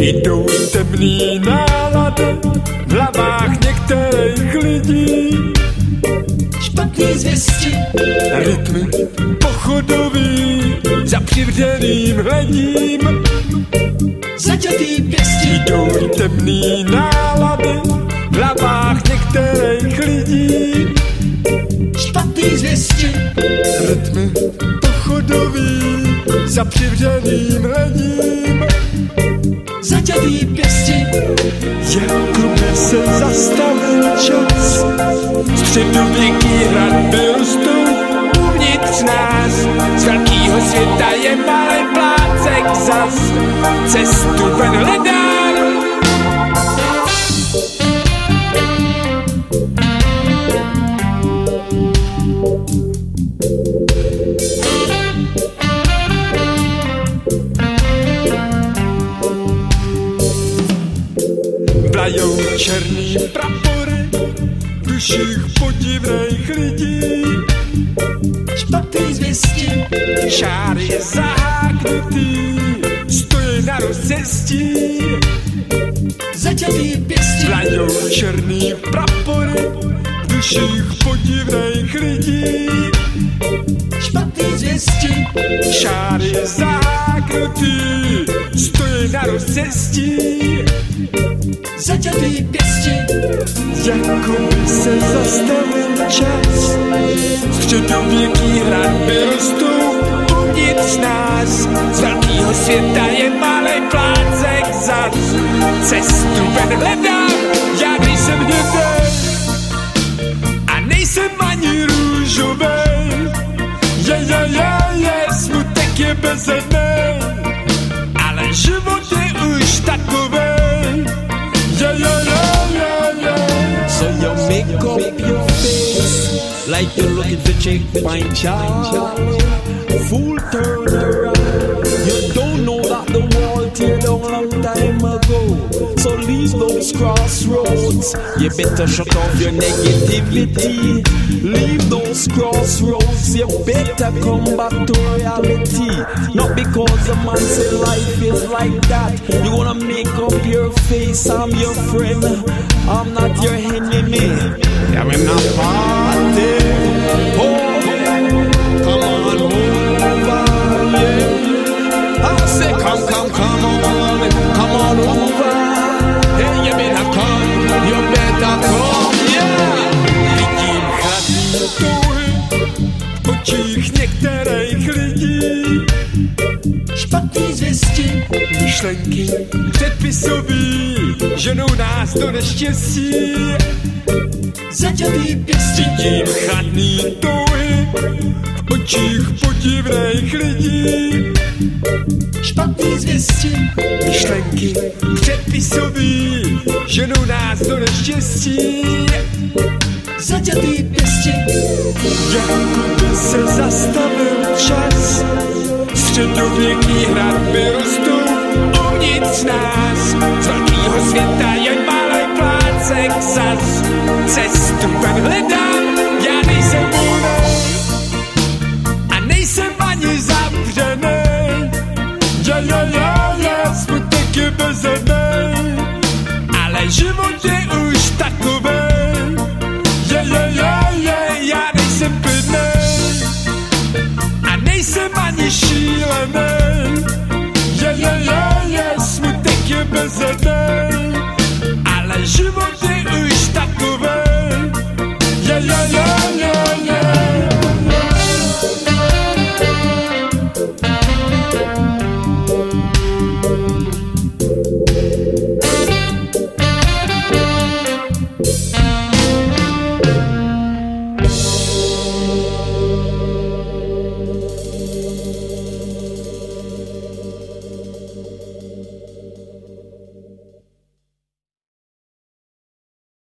Jdou temný nálady v hlavách některých lidí. Špatný zvěsti, Rytmy pochodový za přivřeným hledím. zaťatý pěsti, Jdou temný nálady v hlavách některých lidí. špatný zvěsti, Rytmy pochodový za přivřeným hledím. zaťatý pěsti, Jako by se zastavil čas. Středověký hradby rostou uvnitř nás. Z velkýho světa je malý plácek zas. Cestu ven hledám. Vlajou černý prapory v duších podivných lidí. špatný zvěsti, Šáry zaháknutý stojí na rozcestí. zaťatý pěsti, Vlajou černý prapory v duších podivných lidí. špatný zvěsti, Šáry zaháknutý stojí na rozcestí. zaťatý pěsti, Jako by se zastavil čas. Středověký hradby rostou uvnitř nás. Z velkýho světa je malý plácek zas. Cestu ven hledám, já nejsem hnědej a nejsem ani růžovej. Smutek je bezednej, ale život je už takovej. So you make up your face like you're looking for checkpoint Charlie. Fool turn around. You don't know that the wall tear down long time ago. So leave those crossroads. You better shut off your negativity. Leave those crossroads. You better come back to reality. Not because a man say life is like that. You wanna make up your face. I'm your friend. I'm not your enemy. Yeah, we're not party. Oh, come on over, yeah. I say come on over. Hey, you better come, yeah. Vidím chladný touhy v očích některých lidí. špatný zvěsti, Myšlenky předpisový ženou nás do neštěstí. zaťatý pěsti, Vidím chladný touhy v očích podivných lidí. špatný zvěsti, Myšlenky předpisový ženou nás do neštěstí. zaťatý pěsti, Jako by se zastavil čas. Středověký hradby rostou uvnitř nás. Z velkýho světa je malý plácek zas. Cestu ven hledám, já nejsem volnej a nejsem ani zavřenej. Smutek je bezednej, ale život je už takovej. Já nejsem klidnej a nejsem ani šílenej.